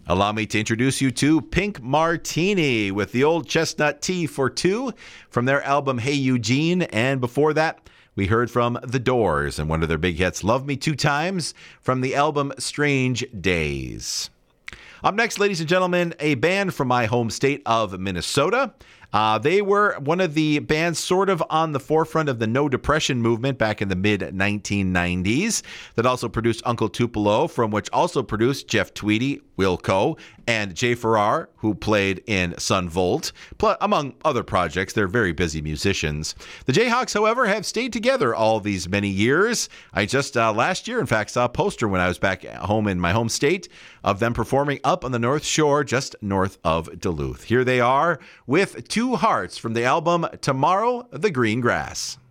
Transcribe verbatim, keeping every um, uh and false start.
Allow me to introduce you to Pink Martini with the Old Chestnut Tea for Two from their album Hey Eugene. And before that, we heard from The Doors and one of their big hits, Love Me Two Times, from the album Strange Days. Up next, ladies and gentlemen, a band from my home state of Minnesota. Uh, they were one of the bands sort of on the forefront of the No Depression movement back in the mid nineteen nineties that also produced Uncle Tupelo, from which also produced Jeff Tweedy, Wilco, and Jay Farrar, who played in Sun Volt, plus, among other projects. They're very busy musicians. The Jayhawks, however, have stayed together all these many years. I just uh, last year, in fact, saw a poster when I was back at home in my home state of them performing up on the North Shore, just north of Duluth. Here they are with Two Hearts from the album Tomorrow, the Green Grass.